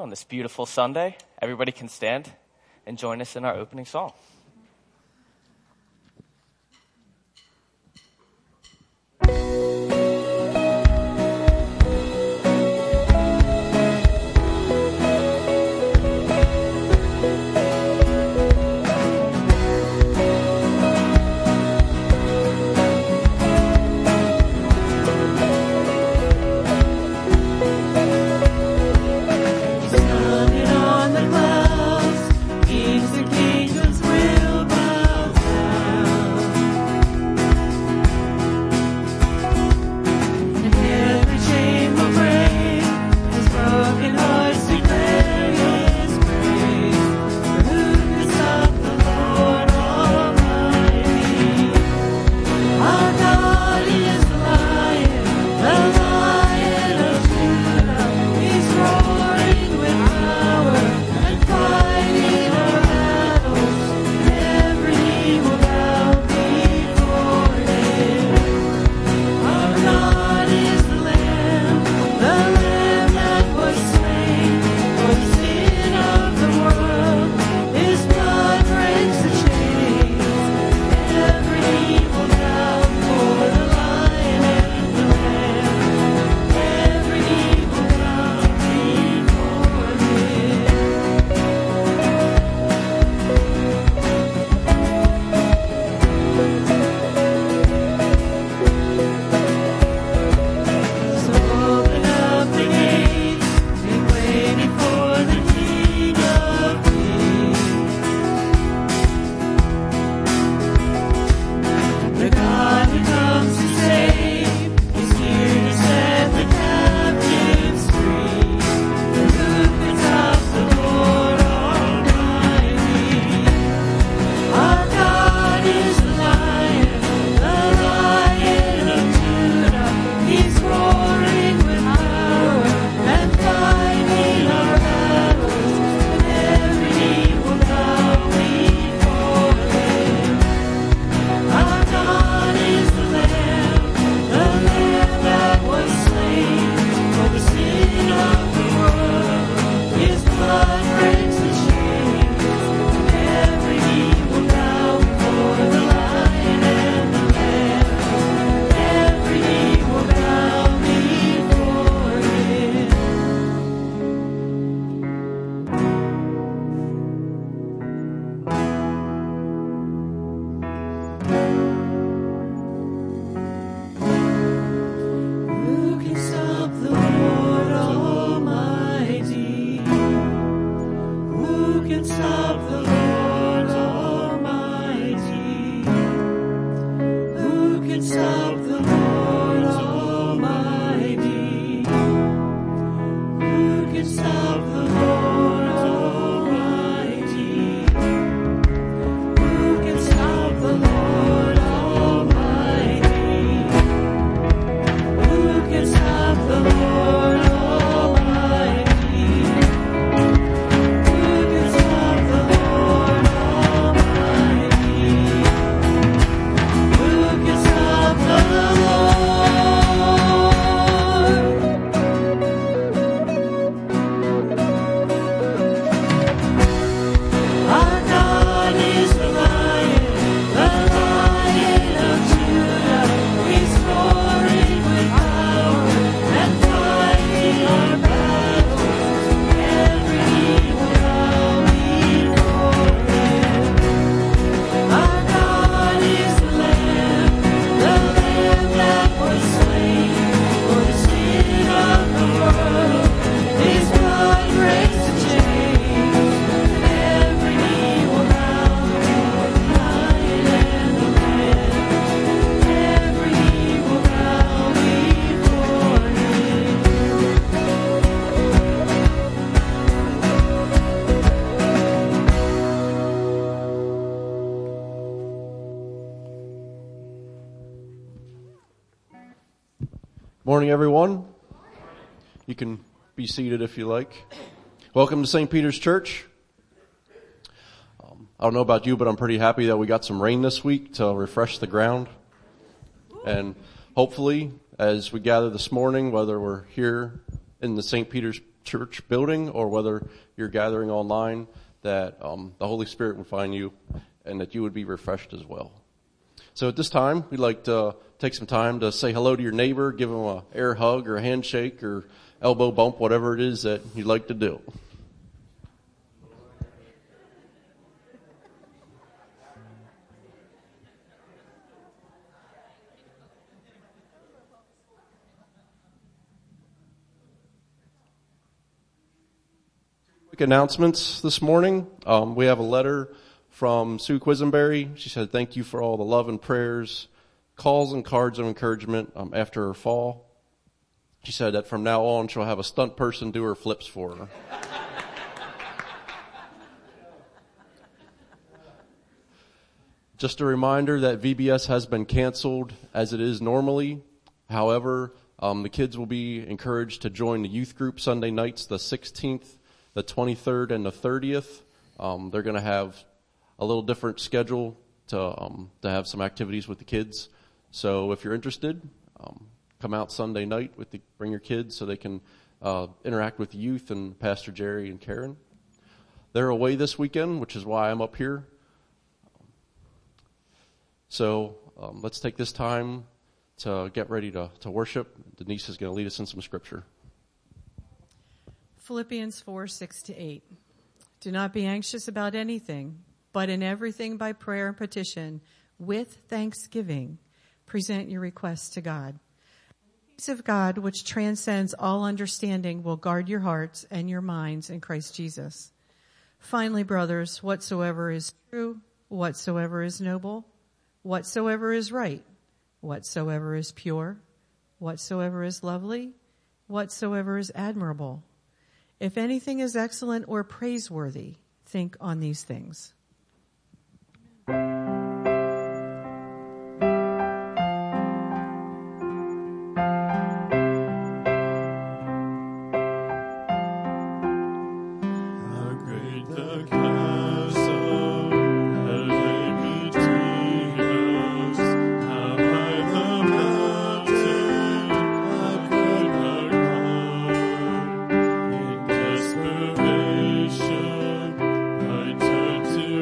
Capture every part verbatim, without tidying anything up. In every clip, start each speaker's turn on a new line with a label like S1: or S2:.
S1: on this beautiful Sunday. Everybody can stand and join us in our opening song.
S2: Morning, everyone. You can be seated if you like. Welcome to Saint Peter's Church. Um, I don't know about you, but I'm pretty happy that we got some rain this week to refresh the ground. And hopefully, as we gather this morning, whether we're here in the Saint Peter's church building or whether you're gathering online, that um, the Holy Spirit would find you and that you would be refreshed as well. So at this time, we'd like to take some time to say hello to your neighbor, give them a air hug or a handshake or elbow bump, whatever it is that you'd like to do. Quick announcements this morning. Um, we have a letter from Sue Quisenberry. She said, thank you for all the love and prayers, calls and cards of encouragement um, after her fall. She said that from now on she'll have a stunt person do her flips for her. Just a reminder that V B S has been canceled as it is normally. However, um, the kids will be encouraged to join the youth group Sunday nights, the sixteenth, the twenty-third, and the thirtieth. Um, they're going to have a little different schedule to um, to have some activities with the kids. So if you're interested, um, come out Sunday night with the, bring your kids so they can uh, interact with the youth and Pastor Jerry and Karen. They're away this weekend, which is why I'm up here. So um, let's take this time to get ready to, to worship. Denise is going to lead us in some scripture.
S3: Philippians four, six to eight. Do not be anxious about anything, but in everything by prayer and petition, with thanksgiving, present your requests to God. The peace of God, which transcends all understanding, will guard your hearts and your minds in Christ Jesus. Finally, brothers, whatsoever is true, whatsoever is noble, whatsoever is right, whatsoever is pure, whatsoever is lovely, whatsoever is admirable, if anything is excellent or praiseworthy, think on these things.
S4: To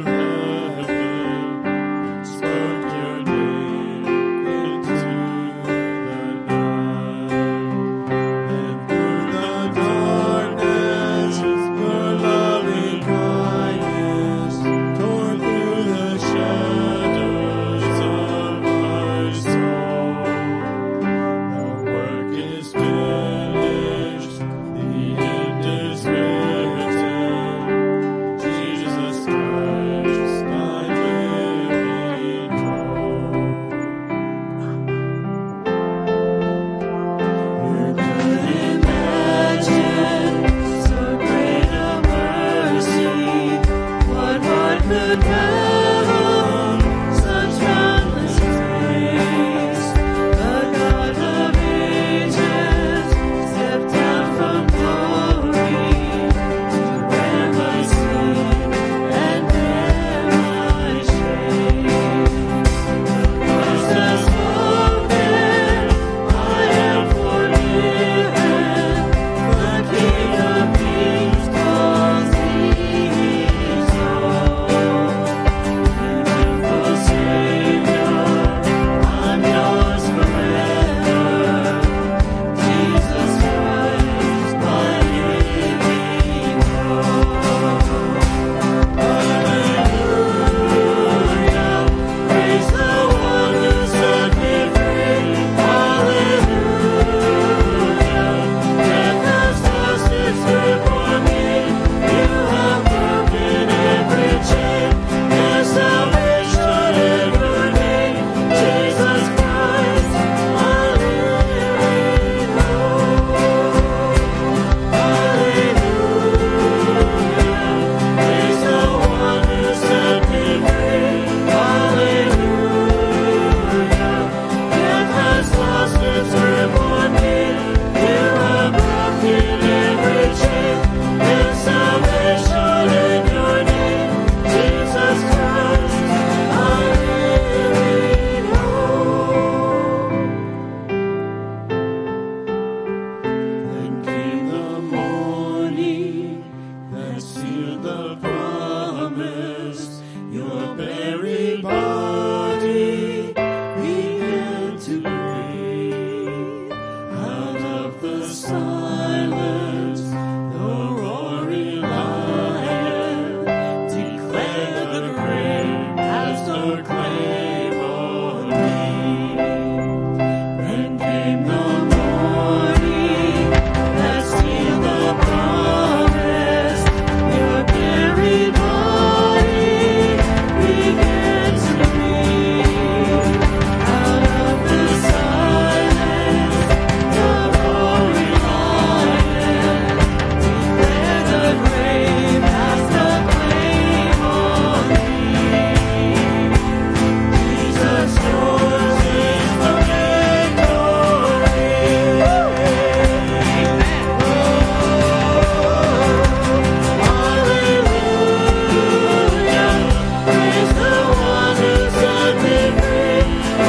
S4: the promise, your buried body began to breathe. Out of the silence, the roaring lion declared the grave has no claim on me. Then came the morning that sealed the promise. Your buried body began to breathe. Out of the silence, the roaring lion declared the grave has no claim on me. Jesus, yours is the victory. Hallelujah. Praise the one who set me free.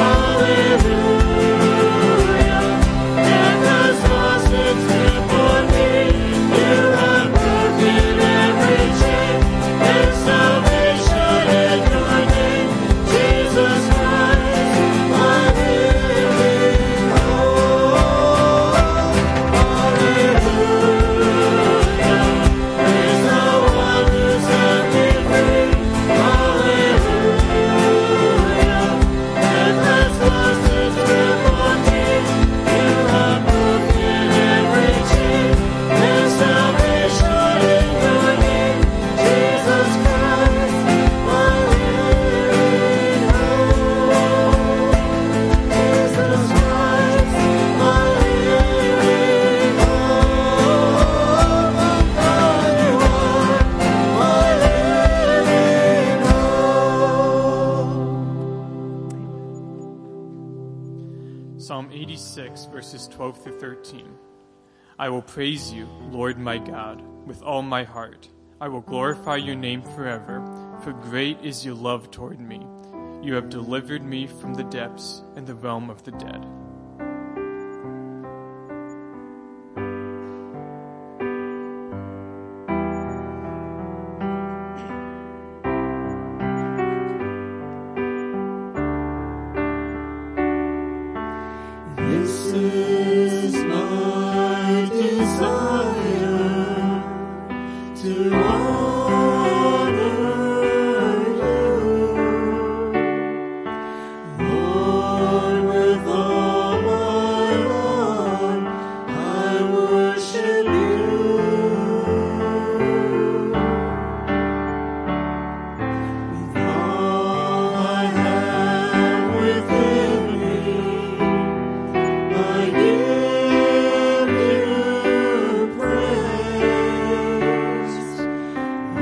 S4: Hallelujah. Death has lost its grip on me. You have broken every chain. There's salvation in your name. Jesus Christ, my living hope. Hallelujah. Praise the one who set me free. Hallelujah. Death has lost its grip on me. You have broken every chain. There's salvation in your name. Jesus Christ, my living hope. Jesus Christ, my living hope. God, you are my living hope.
S5: Psalm eighty-six, verses twelve through thirteen. I will praise you, Lord my God, with all my heart. I will glorify your name forever, for great is your love toward me. You have delivered me from the depths and the realm of the dead.
S4: This is my desire to honor you, Lord, with all my heart I worship you. With all I have within me, I give you praise.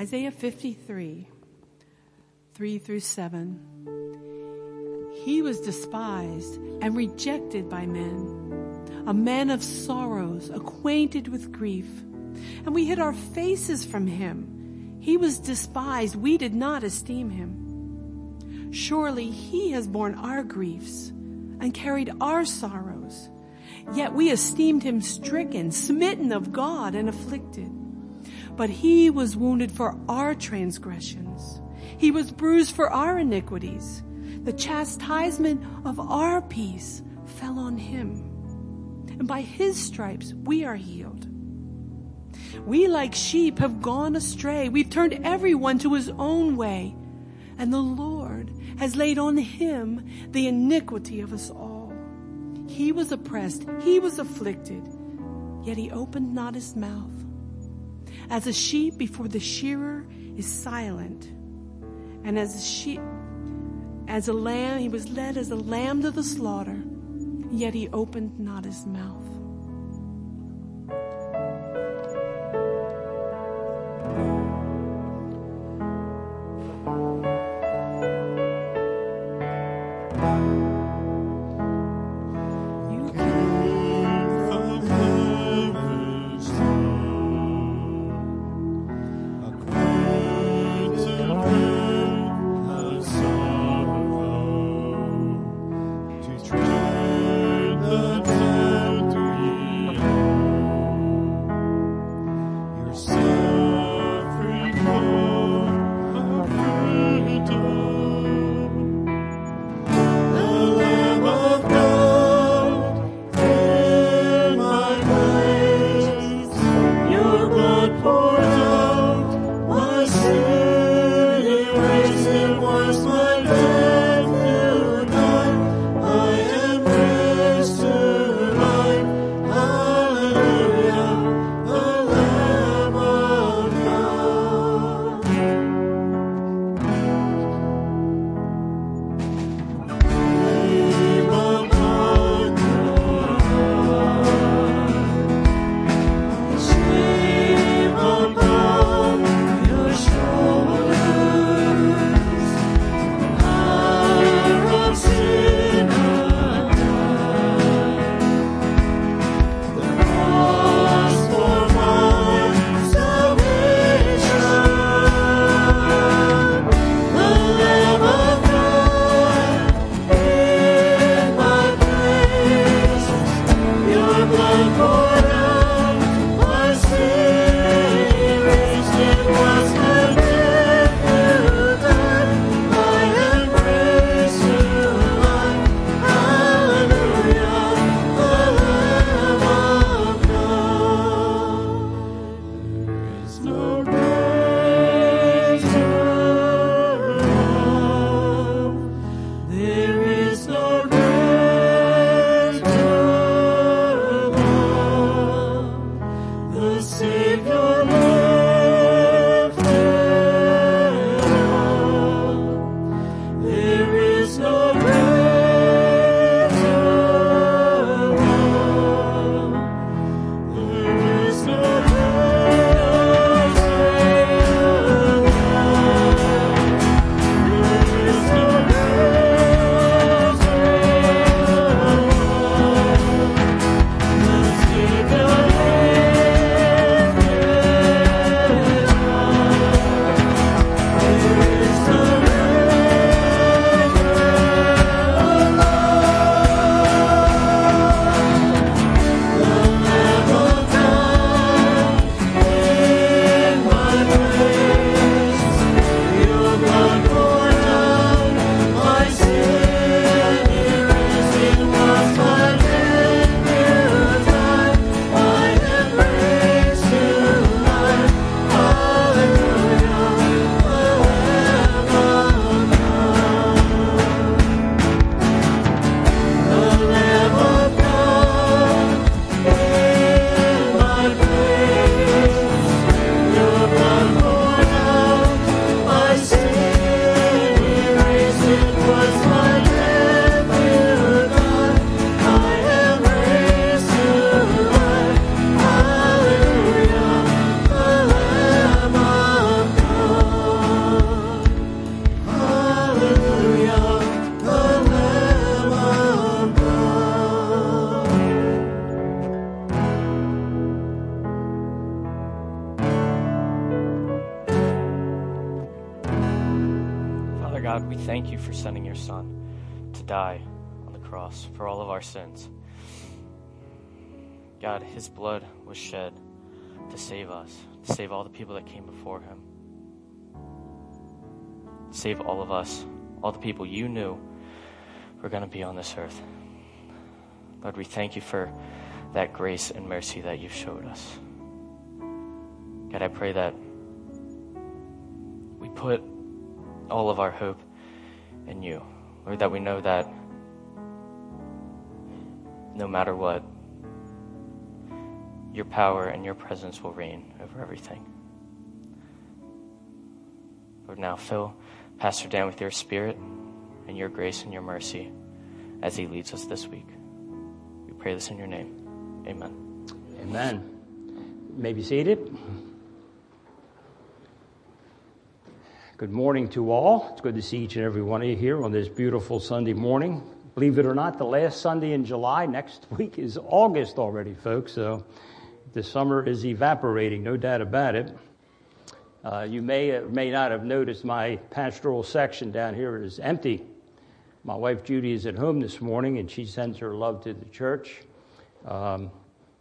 S6: Isaiah fifty-three, three through seven. He was despised and rejected by men, a man of sorrows, acquainted with grief. And we hid our faces from him. He was despised. We did not esteem him. Surely he has borne our griefs and carried our sorrows. Yet we esteemed him stricken, smitten of God, and afflicted. But he was wounded for our transgressions. He was bruised for our iniquities. The chastisement of our peace fell on him. And by his stripes we are healed. We like sheep have gone astray. We've turned everyone to his own way. And the Lord has laid on him the iniquity of us all. He was oppressed. He was afflicted. Yet he opened not his mouth. As a sheep before the shearer is silent, and as a sheep, as a lamb, he was led as a lamb to the slaughter, yet he opened not his mouth.
S4: To
S1: Our God, we thank you for sending your Son to die on the cross for all of our sins. God, his blood was shed to save us, to save all the people that came before him. Save all of us, all the people you knew were going to be on this earth. Lord, we thank you for that grace and mercy that you've showed us. God, I pray that we put all of our hope in you. Lord, that we know that no matter what, your power and your presence will reign over everything. Lord, now fill Pastor Dan with your spirit and your grace and your mercy as he leads us this week. We pray this in your name. Amen.
S7: Amen. You may be seated. Good morning to all. It's good to see each and every one of you here on this beautiful Sunday morning. Believe it or not, the last Sunday in July, next week is August already, folks. So the summer is evaporating, no doubt about it. Uh, you may or may not have noticed my pastoral section down here is empty. My wife Judy is at home this morning, and she sends her love to the church. Um,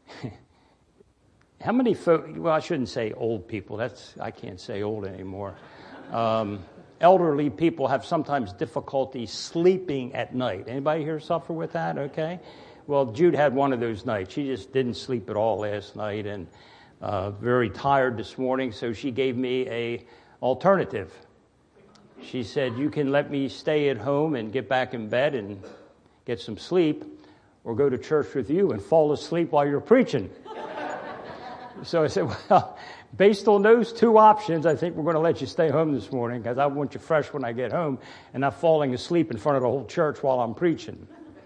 S7: how many folk, well, I shouldn't say old people. That's I can't say old anymore. Um, elderly people have sometimes difficulty sleeping at night. Anybody here suffer with that? Okay. Well, Jude had one of those nights. She just didn't sleep at all last night and uh, very tired this morning. So she gave me a alternative. She said, you can let me stay at home and get back in bed and get some sleep, or go to church with you and fall asleep while you're preaching. So I said, well, based on those two options, I think we're going to let you stay home this morning because I want you fresh when I get home and not falling asleep in front of the whole church while I'm preaching.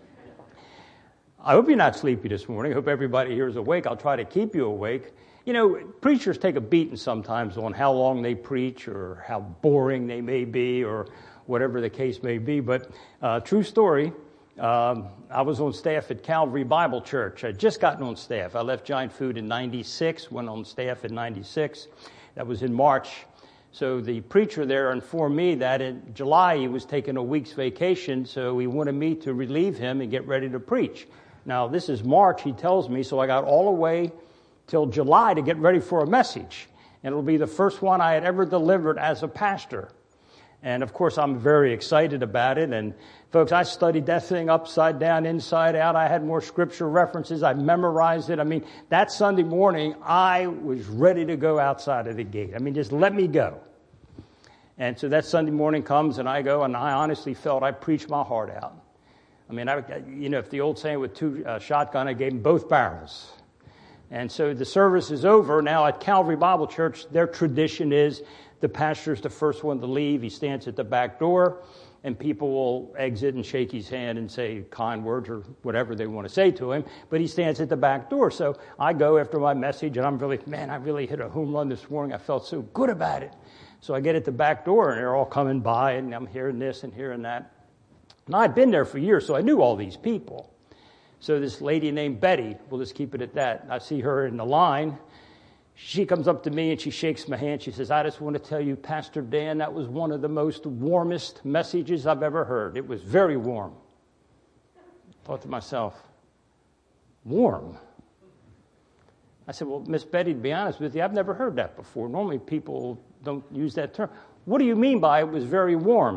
S7: I hope you're not sleepy this morning. I hope everybody here is awake. I'll try to keep you awake. You know, preachers take a beating sometimes on how long they preach or how boring they may be or whatever the case may be. But uh, true story, um, I was on staff at Calvary Bible Church. I'd just gotten on staff. I left Giant Food in ninety-six, went on staff in ninety-six. That was in March. So the preacher there informed me that in July he was taking a week's vacation, so he wanted me to relieve him and get ready to preach. Now, this is March, he tells me, so I got all the way till July to get ready for a message. And it'll be the first one I had ever delivered as a pastor. And, of course, I'm very excited about it. And, folks, I studied that thing upside down, inside out. I had more scripture references. I memorized it. I mean, that Sunday morning, I was ready to go outside of the gate. I mean, just let me go. And so that Sunday morning comes, and I go, and I honestly felt I preached my heart out. I mean, I, you know, if the old saying with two uh, shotgun, I gave them both barrels. And so the service is over. Now at Calvary Bible Church, their tradition is the pastor's the first one to leave. He stands at the back door, and people will exit and shake his hand and say kind words or whatever they want to say to him. But he stands at the back door. So I go after my message, and I'm really, man, I really hit a home run this morning. I felt so good about it. So I get at the back door, and they're all coming by, and I'm hearing this and hearing that. Now, I'd been there for years, so I knew all these people. So this lady named Betty, we'll just keep it at that. I see her in the line. She comes up to me and she shakes my hand. She says, I just want to tell you, Pastor Dan, that was one of the most warmest messages I've ever heard. It was very warm. I thought to myself, warm? I said, well, Miss Betty, to be honest with you, I've never heard that before. Normally people don't use that term. What do you mean by it was very warm?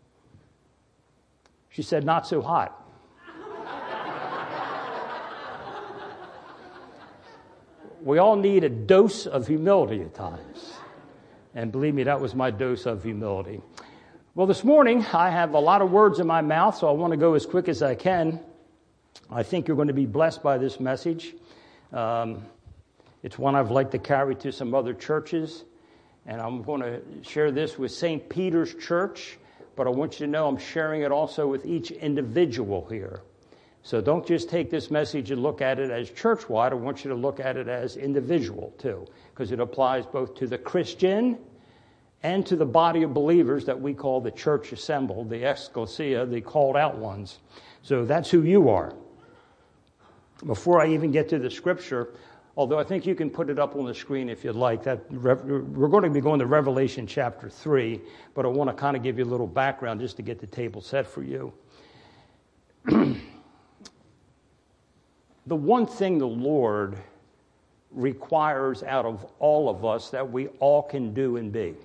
S7: She said, not so hot. We all need a dose of humility at times. And believe me, that was my dose of humility. Well, this morning, I have a lot of words in my mouth, so I want to go as quick as I can. I think you're going to be blessed by this message. Um, it's one I've liked to carry to some other churches. And I'm going to share this with Saint Peter's Church. But I want you to know I'm sharing it also with each individual here. So don't just take this message and look at it as church-wide. I want you to look at it as individual, too, because it applies both to the Christian and to the body of believers that we call the church assembled, the ecclesia, the called out ones. So that's who you are. Before I even get to the scripture, Although I think you can put it up on the screen if you'd like. That we're going to be going to Revelation chapter three, but I want to kind of give you a little background just to get the table set for you. The one thing the Lord requires out of all of us that we all can do and be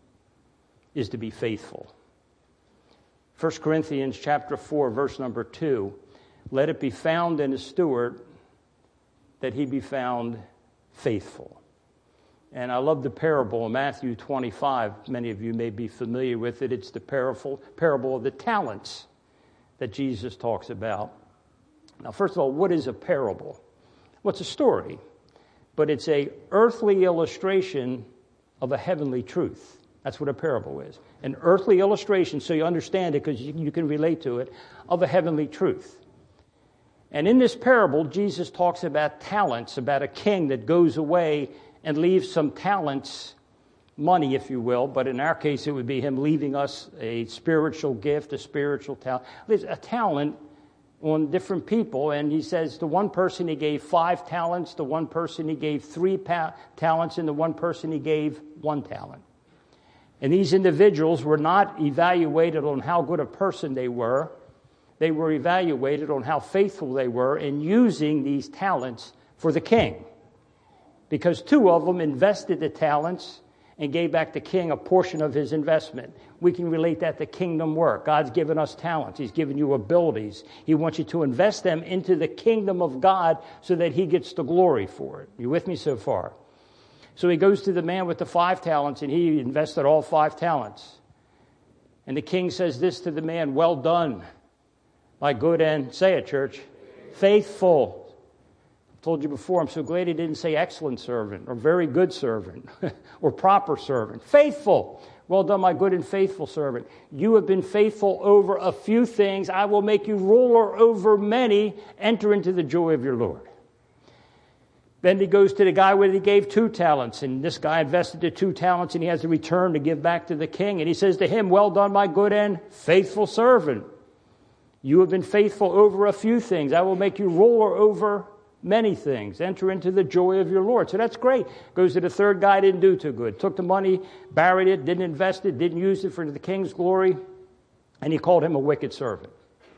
S7: is to be faithful. First Corinthians chapter four, verse number two, let it be found in a steward that he be found faithful. And I love the parable in Matthew twenty-five. Many of you may be familiar with it. It's the parable, parable of the talents that Jesus talks about. Now, first of all, what is a parable? Well, it's a story, but it's a earthly illustration of a heavenly truth. That's what a parable is. An earthly illustration, so you understand it because you, you can relate to it, of a heavenly truth. And in this parable, Jesus talks about talents, about a king that goes away and leaves some talents, money, if you will, but in our case, it would be him leaving us a spiritual gift, a spiritual talent. There's a talent on different people, and he says to one person he gave five talents, to one person he gave three pa- talents, and to one person he gave one talent. And these individuals were not evaluated on how good a person they were. They were evaluated on how faithful they were in using these talents for the king. Because two of them invested the talents and gave back the king a portion of his investment. We can relate that to kingdom work. God's given us talents. He's given you abilities. He wants you to invest them into the kingdom of God so that he gets the glory for it. You with me so far? So he goes to the man with the five talents, and he invested all five talents. And the king says this to the man, well done, my good and, say it, church, faithful. I've told you before, I'm so glad he didn't say excellent servant or very good servant or proper servant. Faithful. Well done, my good and faithful servant. You have been faithful over a few things. I will make you ruler over many. Enter into the joy of your Lord. Then he goes to the guy where he gave two talents, and this guy invested the two talents, and he has a return to give back to the king. And he says to him, well done, my good and faithful servant. You have been faithful over a few things. I will make you ruler over many things. Enter into the joy of your Lord. So that's great. Goes to the third guy, didn't do too good. Took the money, buried it, didn't invest it, didn't use it for the king's glory, and he called him a wicked servant.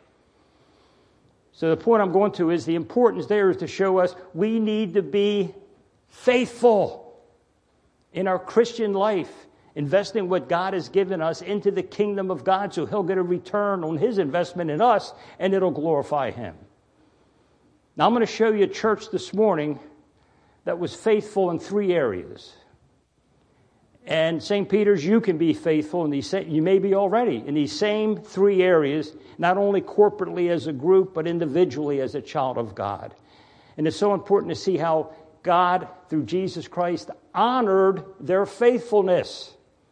S7: So the point I'm going to is the importance there is to show us we need to be faithful in our Christian life, investing what God has given us into the kingdom of God so he'll get a return on his investment in us and it'll glorify him. Now I'm going to show you a church this morning that was faithful in three areas. And Saint Peter's, you can be faithful in these, you may be already in these same three areas, not only corporately as a group, but individually as a child of God. And it's so important to see how God, through Jesus Christ, honored their faithfulness.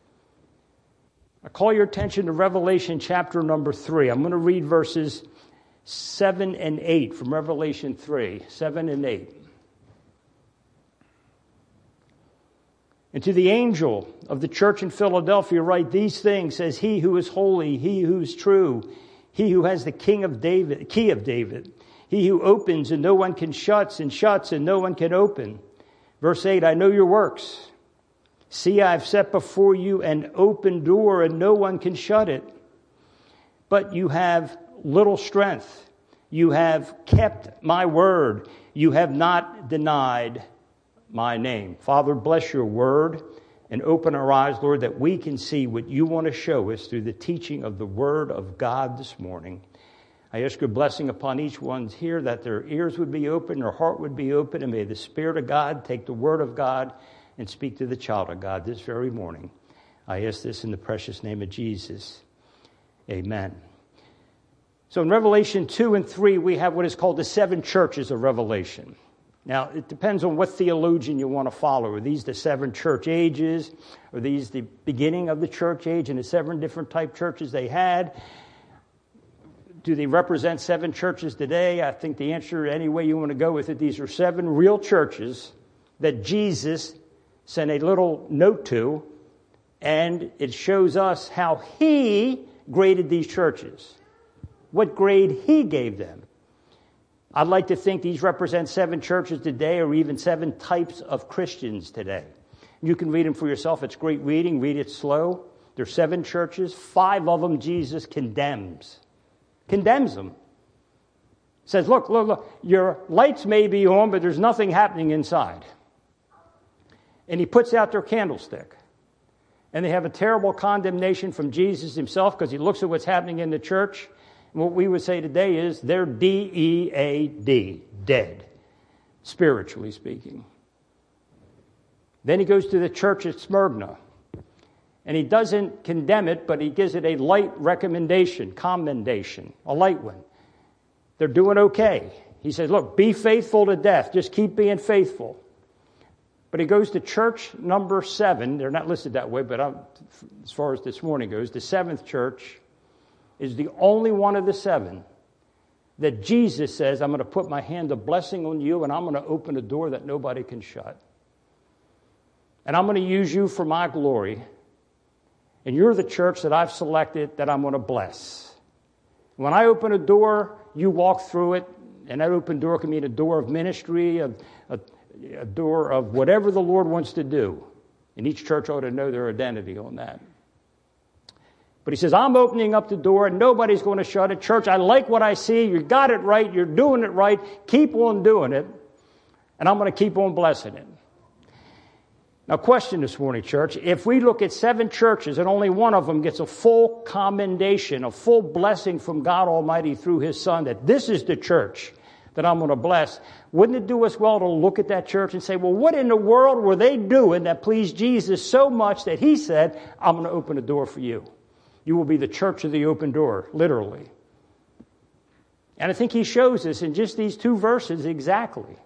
S7: I call your attention to Revelation chapter number three. I'm going to read verses seven and eight from Revelation three, seven and eight. And to the angel of the church in Philadelphia write these things, says he who is holy, he who is true, he who has the king of David, key of David, he who opens and no one can shut, and shuts and no one can open. Verse eight, I know your works. See, I have set before you an open door and no one can shut it. But you have little strength. You have kept my word. You have not denied my name. Father, bless your word and open our eyes, Lord, that we can see what you want to show us through the teaching of the word of God this morning. I ask your blessing upon each one here, that their ears would be open, their heart would be open, and may the Spirit of God take the word of God and speak to the child of God this very morning. I ask this in the precious name of Jesus. Amen. So in Revelation two and three, we have what is called the seven churches of Revelation. Now, it depends on what theologian you want to follow. Are these the seven church ages? Are these the beginning of the church age and the seven different type churches they had? Do they represent seven churches today? I think the answer, any way you want to go with it, these are seven real churches that Jesus sent a little note to, and it shows us how he graded these churches, what grade he gave them. I'd like to think these represent seven churches today, or even seven types of Christians today. You can read them for yourself. It's great reading. Read it slow. There's seven churches. Five of them Jesus condemns. Condemns them. Says, look, look, look, your lights may be on, but there's nothing happening inside. And he puts out their candlestick. And they have a terrible condemnation from Jesus himself because he looks at what's happening in the church. And what we would say today is they're D E A D, dead, spiritually speaking. Then he goes to the church at Smyrna. And he doesn't condemn it, but he gives it a light recommendation, commendation, a light one. They're doing okay. He says, look, be faithful to death. Just keep being faithful. But he goes to church number seven. They're not listed that way, but I'm, as far as this morning goes, the seventh church is the only one of the seven that Jesus says, I'm going to put my hand of blessing on you, and I'm going to open a door that nobody can shut. And I'm going to use you for my glory. And you're the church that I've selected that I'm going to bless. When I open a door, you walk through it, and that open door can mean a door of ministry, a, a, a door of whatever the Lord wants to do. And each church ought to know their identity on that. But he says, I'm opening up the door, and nobody's going to shut it. Church, I like what I see. You got it right. You're doing it right. Keep on doing it. And I'm going to keep on blessing it. Now, question this morning, church. If we look at seven churches and only one of them gets a full commendation, a full blessing from God Almighty through his Son, that this is the church that I'm going to bless, wouldn't it do us well to look at that church and say, well, what in the world were they doing that pleased Jesus so much that he said, I'm going to open a door for you? You will be the church of the open door, literally. And I think he shows us in just these two verses exactly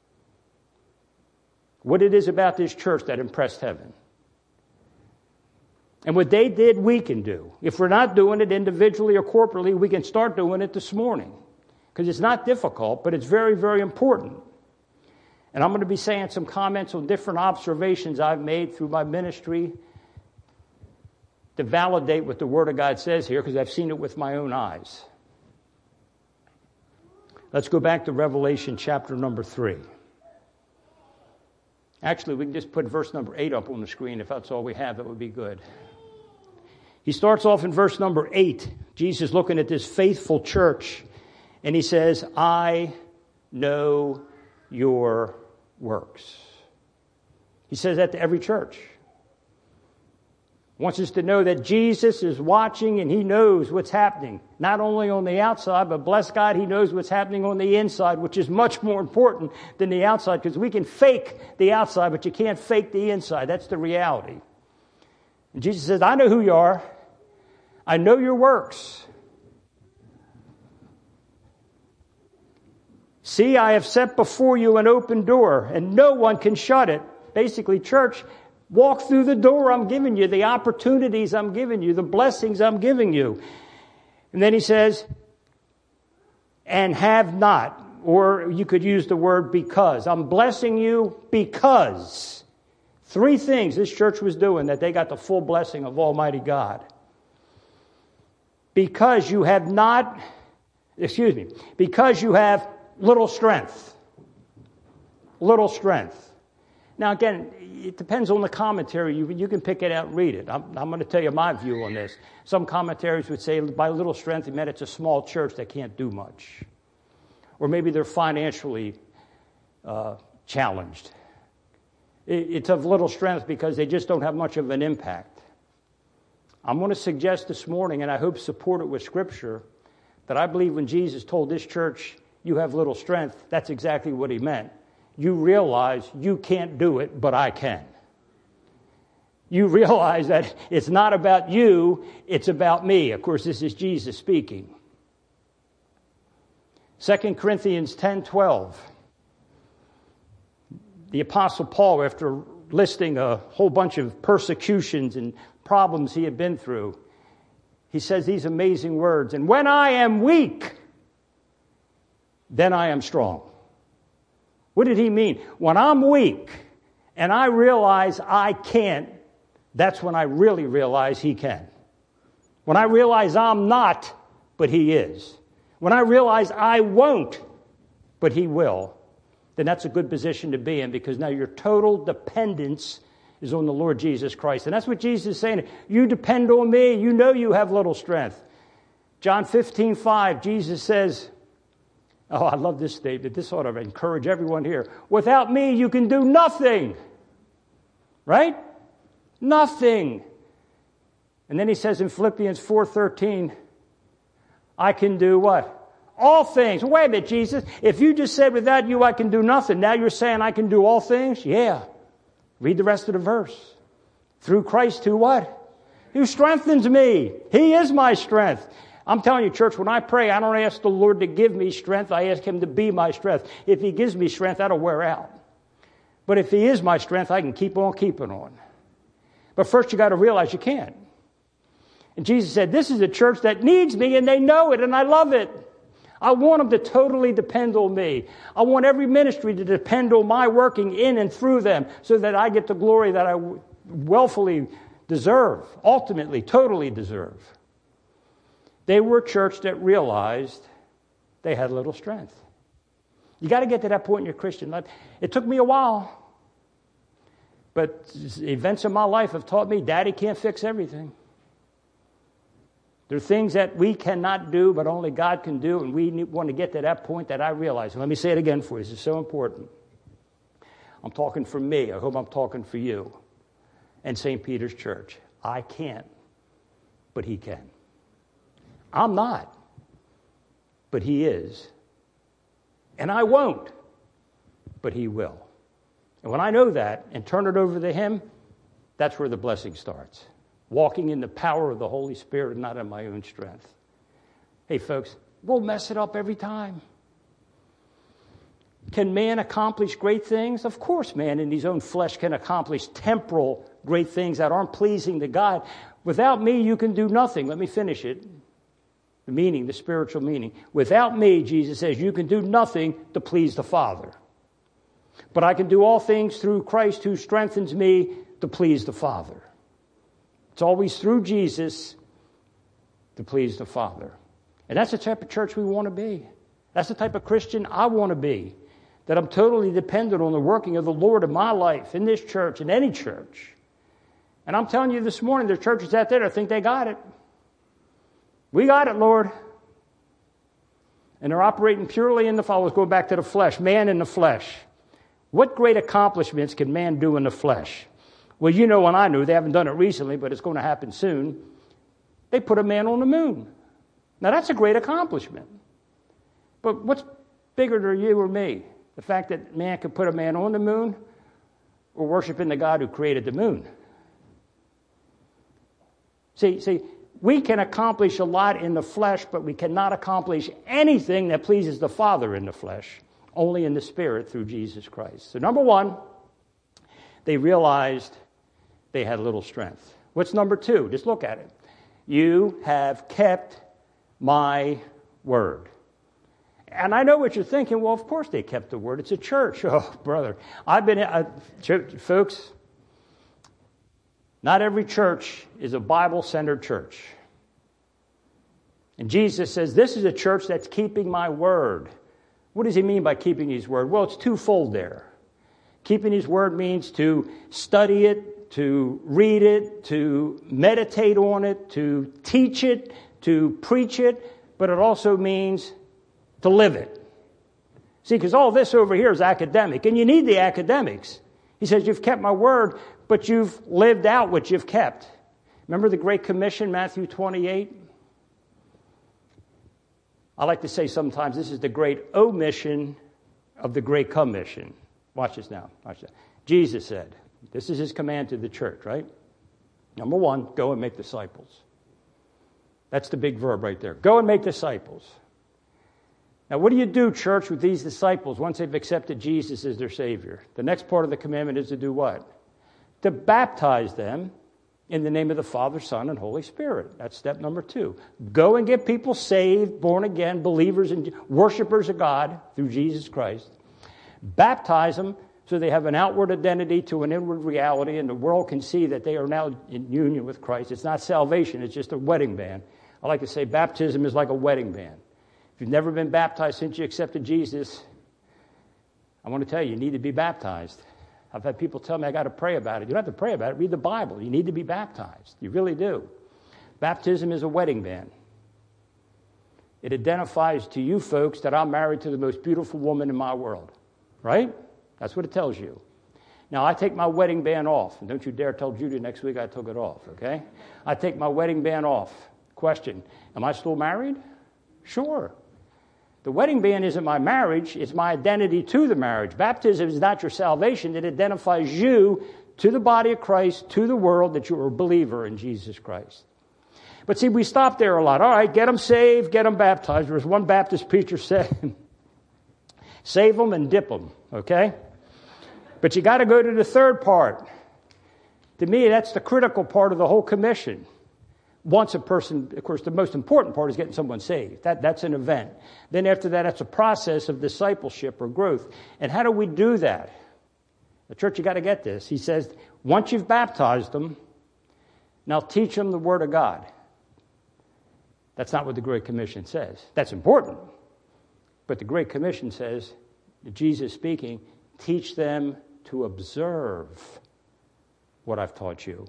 S7: what it is about this church that impressed heaven. And what they did, we can do. If we're not doing it individually or corporately, we can start doing it this morning. Because it's not difficult, but it's very, very important. And I'm going to be saying some comments on different observations I've made through my ministry to validate what the Word of God says here, because I've seen it with my own eyes. Let's go back to Revelation chapter number three. Actually, we can just put verse number eight up on the screen. If that's all we have, that would be good. He starts off in verse number eight. Jesus looking at this faithful church, and he says, I know your works. He says that to every church. He wants us to know that Jesus is watching and he knows what's happening. Not only on the outside, but bless God, he knows what's happening on the inside, which is much more important than the outside, because we can fake the outside, but you can't fake the inside. That's the reality. And Jesus says, I know who you are. I know your works. See, I have set before you an open door, and no one can shut it. Basically, church, walk through the door I'm giving you, the opportunities I'm giving you, the blessings I'm giving you. And then he says, and have not, or you could use the word because. I'm blessing you because. Three things this church was doing that they got the full blessing of Almighty God. Because you have not, excuse me, because you have little strength. Little strength. Now, again, it depends on the commentary. You, you can pick it out and read it. I'm, I'm going to tell you my view on this. Some commentaries would say by little strength, it meant it's a small church that can't do much. Or maybe they're financially uh, challenged. It, it's of little strength because they just don't have much of an impact. I'm going to suggest this morning, and I hope support it with Scripture, that I believe when Jesus told this church, you have little strength, that's exactly what he meant. You realize you can't do it, but I can. You realize that it's not about you, it's about me. Of course, this is Jesus speaking. Second Corinthians ten twelve. The Apostle Paul, after listing a whole bunch of persecutions and problems he had been through, he says these amazing words, and when I am weak, then I am strong. What did he mean? When I'm weak and I realize I can't, that's when I really realize he can. When I realize I'm not, but he is. When I realize I won't, but he will, then that's a good position to be in, because now your total dependence is on the Lord Jesus Christ. And that's what Jesus is saying. You depend on me. You know you have little strength. John fifteen five, Jesus says, oh, I love this statement. This ought to encourage everyone here. Without me, you can do nothing. Right? Nothing. And then he says in Philippians four thirteen, I can do what? All things. Wait a minute, Jesus. If you just said without you I can do nothing, now you're saying I can do all things? Yeah. Read the rest of the verse. Through Christ who what? Who strengthens me. He is my strength. I'm telling you, church, when I pray, I don't ask the Lord to give me strength. I ask him to be my strength. If he gives me strength, that'll wear out. But if he is my strength, I can keep on keeping on. But first you got to realize you can't. And Jesus said, this is a church that needs me, and they know it, and I love it. I want them to totally depend on me. I want every ministry to depend on my working in and through them so that I get the glory that I willfully deserve, ultimately, totally deserve. They were a church that realized they had little strength. You got to get to that point in your Christian life. It took me a while. But events in my life have taught me Daddy can't fix everything. There are things that we cannot do, but only God can do, and we need, want to get to that point that I realize. And let me say it again for you. This is so important. I'm talking for me. I hope I'm talking for you and Saint Peter's Church. I can't, but he can. I'm not, but he is. And I won't, but he will. And when I know that and turn it over to him, that's where the blessing starts. Walking in the power of the Holy Spirit and not in my own strength. Hey, folks, we'll mess it up every time. Can man accomplish great things? Of course, man in his own flesh can accomplish temporal great things that aren't pleasing to God. Without me, you can do nothing. Let me finish it. The meaning, the spiritual meaning. Without me, Jesus says, you can do nothing to please the Father. But I can do all things through Christ who strengthens me to please the Father. It's always through Jesus to please the Father. And that's the type of church we want to be. That's the type of Christian I want to be. That I'm totally dependent on the working of the Lord in my life, in this church, in any church. And I'm telling you this morning, there are churches out there that think they got it. We got it, Lord. And they're operating purely in the flesh. Let's go back to the flesh. Man in the flesh. What great accomplishments can man do in the flesh? Well, you know, and I knew, they haven't done it recently, but it's going to happen soon. They put a man on the moon. Now, that's a great accomplishment. But what's bigger than you or me? The fact that man could put a man on the moon, or worshiping the God who created the moon? See, see, we can accomplish a lot in the flesh, but we cannot accomplish anything that pleases the Father in the flesh, only in the Spirit through Jesus Christ. So number one, they realized they had little strength. What's number two? Just look at it. You have kept my word. And I know what you're thinking. Well, of course they kept the word. It's a church. Oh, brother. I've been, uh, church, folks, not every church is a Bible-centered church. And Jesus says, this is a church that's keeping my word. What does he mean by keeping his word? Well, it's twofold there. Keeping his word means to study it, to read it, to meditate on it, to teach it, to preach it, but it also means to live it. See, because all this over here is academic, and you need the academics. He says, you've kept my word, but you've lived out what you've kept. Remember the Great Commission, Matthew twenty-eight? I like to say sometimes this is the great omission of the Great Commission. Watch this now. Watch that. Jesus said, this is his command to the church, right? Number one, go and make disciples. That's the big verb right there. Go and make disciples. Now, what do you do, church, with these disciples once they've accepted Jesus as their Savior? The next part of the commandment is to do what? To baptize them in the name of the Father, Son, and Holy Spirit. That's step number two. Go and get people saved, born again, believers and worshipers of God through Jesus Christ. Baptize them so they have an outward identity to an inward reality, and the world can see that they are now in union with Christ. It's not salvation, it's just a wedding band. I like to say baptism is like a wedding band. If you've never been baptized since you accepted Jesus, I want to tell you, you need to be baptized. I've had people tell me I got to pray about it. You don't have to pray about it. Read the Bible. You need to be baptized. You really do. Baptism is a wedding band. It identifies to you folks that I'm married to the most beautiful woman in my world. Right? That's what it tells you. Now, I take my wedding band off. And don't you dare tell Judy next week I took it off, okay? I take my wedding band off. Question, am I still married? Sure. The wedding band isn't my marriage. It's my identity to the marriage. Baptism is not your salvation. It identifies you to the body of Christ, to the world, that you're a believer in Jesus Christ. But see, we stop there a lot. All right, get them saved, get them baptized. There was one Baptist preacher said, save them and dip them, okay? But you got to go to the third part. To me, that's the critical part of the whole commission. Once a person, of course, the most important part is getting someone saved. That, that's an event. Then after that, it's a process of discipleship or growth. And how do we do that? The church, you got to get this. He says, once you've baptized them, now teach them the Word of God. That's not what the Great Commission says. That's important. But the Great Commission says, Jesus speaking, teach them to observe what I've taught you.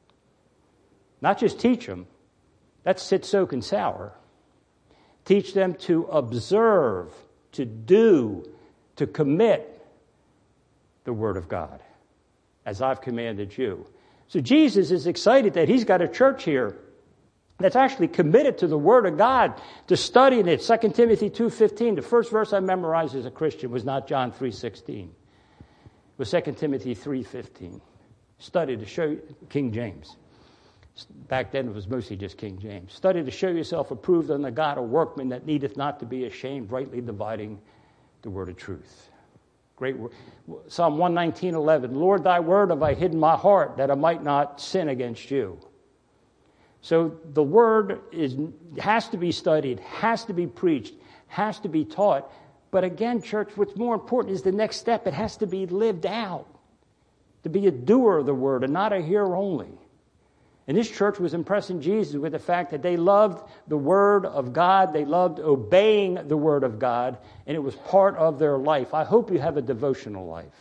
S7: Not just teach them. That's sit, soak, and sour. Teach them to observe, to do, to commit the Word of God, as I've commanded you. So Jesus is excited that he's got a church here that's actually committed to the Word of God, to studying it. Second Timothy two fifteen, the first verse I memorized as a Christian was not John three sixteen. It was Second Timothy three fifteen. Study to show, King James. Back then it was mostly just King James. Study to show yourself approved unto God, a workman that needeth not to be ashamed, rightly dividing the word of truth. Great word. Psalm one nineteen eleven. Lord, thy word have I hidden my heart, that I might not sin against you. So the word is has to be studied, has to be preached, has to be taught. But again, church, what's more important is the next step. It has to be lived out. To be a doer of the word and not a hearer only. And this church was impressing Jesus with the fact that they loved the Word of God. They loved obeying the Word of God. And it was part of their life. I hope you have a devotional life.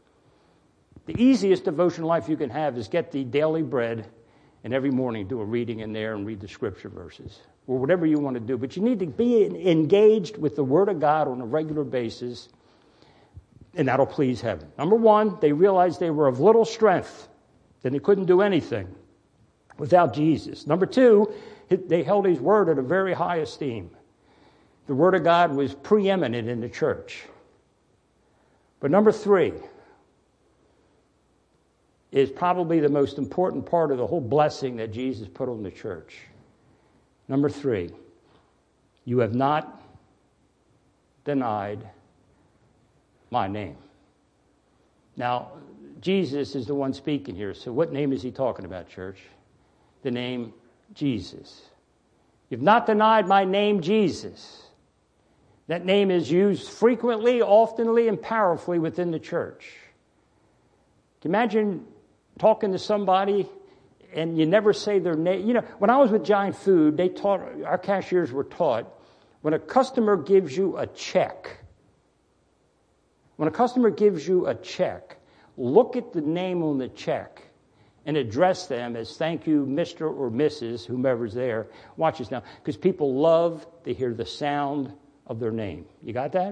S7: The easiest devotional life you can have is get the daily bread and every morning do a reading in there and read the scripture verses. Or whatever you want to do. But you need to be engaged with the Word of God on a regular basis. And that'll please heaven. Number one, they realized they were of little strength. Then they couldn't do anything without Jesus. Number two, they held his word at a very high esteem. The word of God was preeminent in the church. But number three is probably the most important part of the whole blessing that Jesus put on the church. Number three, you have not denied my name. Now, Jesus is the one speaking here. So what name is he talking about, church? The name Jesus. You've not denied my name, Jesus. That name is used frequently, oftenly, and powerfully within the church. Can you imagine talking to somebody and you never say their name? You know, when I was with Giant Food, they taught, our cashiers were taught, when a customer gives you a check, when a customer gives you a check, look at the name on the check and address them as thank you, Mister or Missus, whomever's there. Watch this now, because people love to hear the sound of their name. You got that?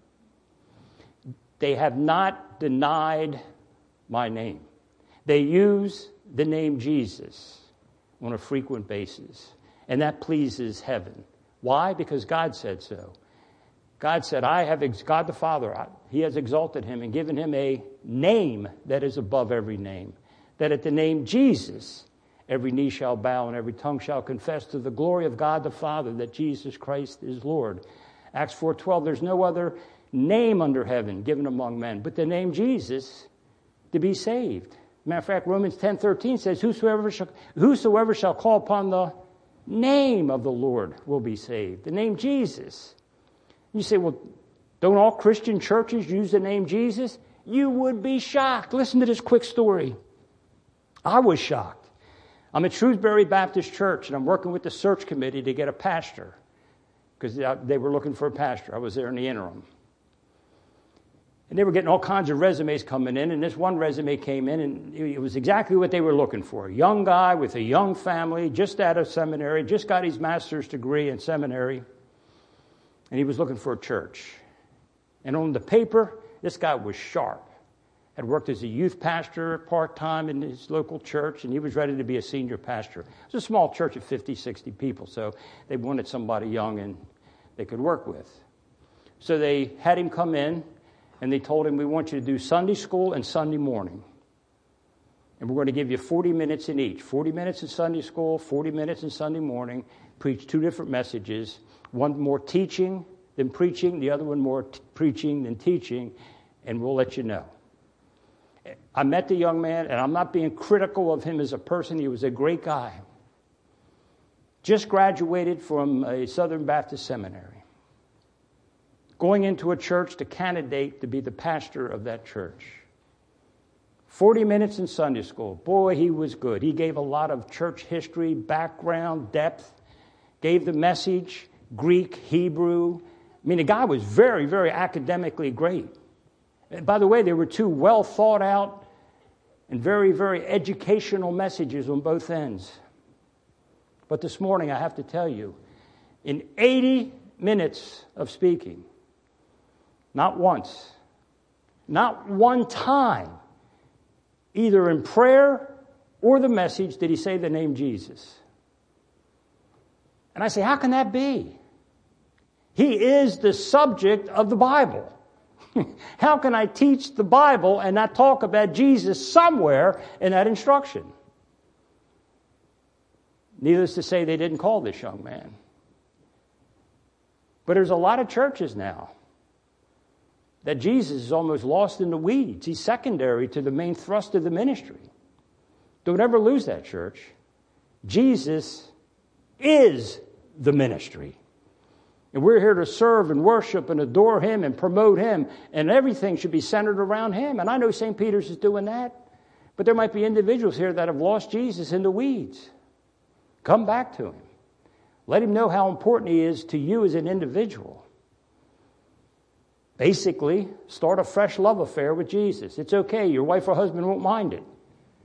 S7: They have not denied my name. They use the name Jesus on a frequent basis, and that pleases heaven. Why? Because God said so. God said, I have, ex- God the Father, he has exalted him and given him a name that is above every name. That at the name Jesus, every knee shall bow and every tongue shall confess to the glory of God the Father that Jesus Christ is Lord. Acts four twelve, there's no other name under heaven given among men but the name Jesus to be saved. Matter of fact, Romans ten thirteen says, whosoever shall, whosoever shall call upon the name of the Lord will be saved. The name Jesus. You say, well, don't all Christian churches use the name Jesus? You would be shocked. Listen to this quick story. I was shocked. I'm at Shrewsbury Baptist Church, and I'm working with the search committee to get a pastor because they were looking for a pastor. I was there in the interim. And they were getting all kinds of resumes coming in, and this one resume came in, and it was exactly what they were looking for. A young guy with a young family, just out of seminary, just got his master's degree in seminary, and he was looking for a church. And on the paper, this guy was sharp. Had worked as a youth pastor part-time in his local church, and he was ready to be a senior pastor. It was a small church of fifty, sixty people, so they wanted somebody young and they could work with. So they had him come in, and they told him, we want you to do Sunday school and Sunday morning. And we're going to give you forty minutes in each. forty minutes in Sunday school, forty minutes in Sunday morning. Preach two different messages. One more teaching than preaching, the other one more t- preaching than teaching, and we'll let you know. I met the young man, and I'm not being critical of him as a person. He was a great guy. Just graduated from a Southern Baptist seminary. Going into a church to candidate to be the pastor of that church. forty minutes in Sunday school. Boy, he was good. He gave a lot of church history, background, depth. Gave the message, Greek, Hebrew. I mean, the guy was very, very academically great. And by the way, there were two well thought out and very, very educational messages on both ends. But this morning, I have to tell you, in eighty minutes of speaking, not once, not one time, either in prayer or the message, did he say the name Jesus. And I say, how can that be? He is the subject of the Bible. How can I teach the Bible and not talk about Jesus somewhere in that instruction? Needless to say, they didn't call this young man. But there's a lot of churches now that Jesus is almost lost in the weeds. He's secondary to the main thrust of the ministry. Don't ever lose that, church. Jesus is the ministry. And we're here to serve and worship and adore him and promote him. And everything should be centered around him. And I know Saint Peter's is doing that. But there might be individuals here that have lost Jesus in the weeds. Come back to him. Let him know how important he is to you as an individual. Basically, start a fresh love affair with Jesus. It's okay. Your wife or husband won't mind it.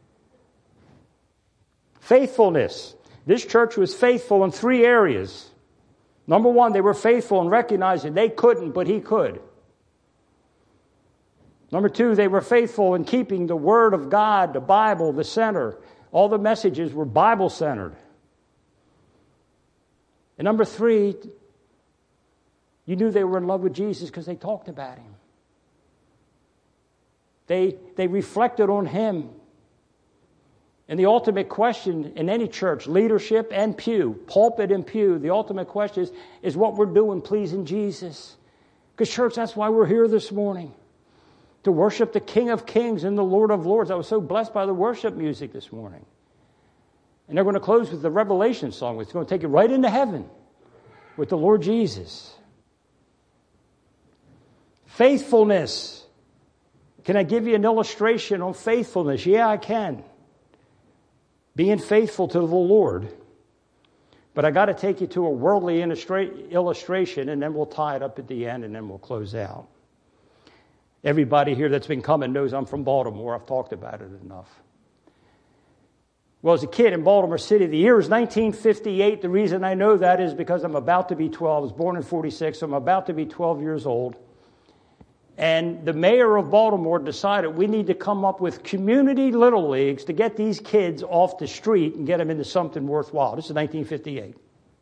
S7: Faithfulness. This church was faithful in three areas. Number one, they were faithful in recognizing they couldn't, but he could. Number two, they were faithful in keeping the Word of God, the Bible, the center. All the messages were Bible-centered. And number three, you knew they were in love with Jesus because they talked about him. They, they reflected on him. And the ultimate question in any church, leadership and pew, pulpit and pew, the ultimate question is, is what we're doing pleasing Jesus. Because church, that's why we're here this morning. To worship the King of Kings and the Lord of Lords. I was so blessed by the worship music this morning. And they're going to close with the Revelation song. It's going to take you right into heaven with the Lord Jesus. Faithfulness. Can I give you an illustration on faithfulness? Yeah, I can. Being faithful to the Lord. But I got to take you to a worldly illustration, and then we'll tie it up at the end, and then we'll close out. Everybody here that's been coming knows I'm from Baltimore. I've talked about it enough. Well, as a kid in Baltimore City, the year is nineteen fifty-eight. The reason I know that is because I'm about to be twelve. I was born in forty-six, so I'm about to be twelve years old. And the mayor of Baltimore decided we need to come up with community little leagues to get these kids off the street and get them into something worthwhile. This is nineteen fifty-eight.